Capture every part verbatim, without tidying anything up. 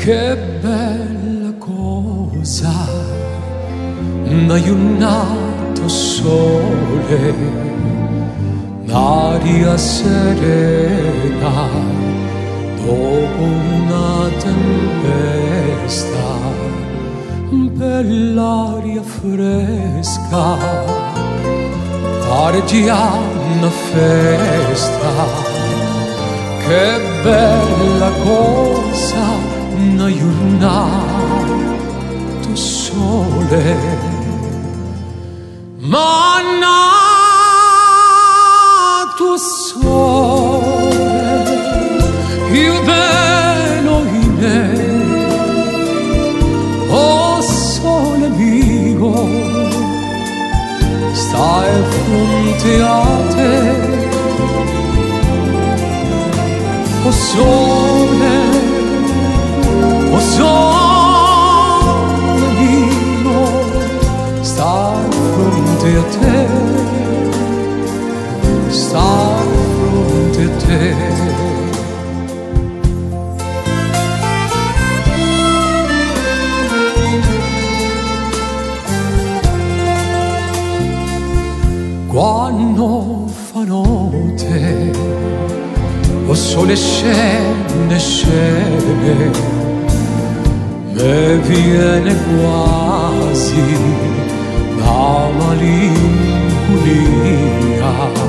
Che bella cosa, un'aiunato sole, un'aria serena dopo una tempesta, bell'aria fresca, pare già una festa. Che bella cosa, una giornata sole, ma nato sole, io velo in me, oh sole mio, stai fronte a te, oh sole, oh sole mio, sta fronte a te, sta fronte a te. Quando fa notte, oh sole scende, scende, me viene quasi la malinconia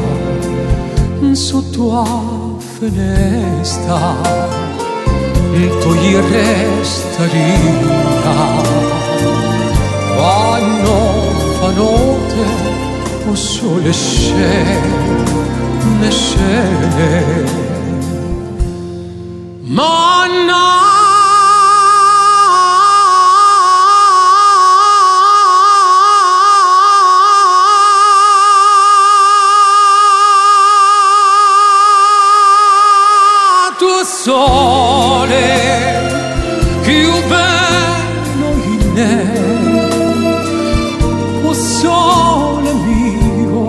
sotto a finestra, tu gli restaria. Quando fa notte, oh sole scende, scende, ma nato sole, più bello in me, oh sole mio,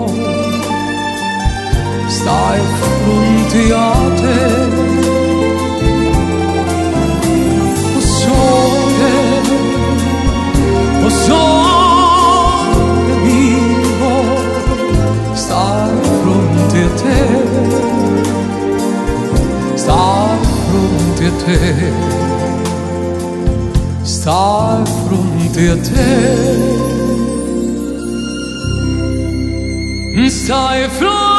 stai fronte a te, oh sole, oh sole mio, stai fronte a te, stai fronte a te, stai fronte a te, stai fronte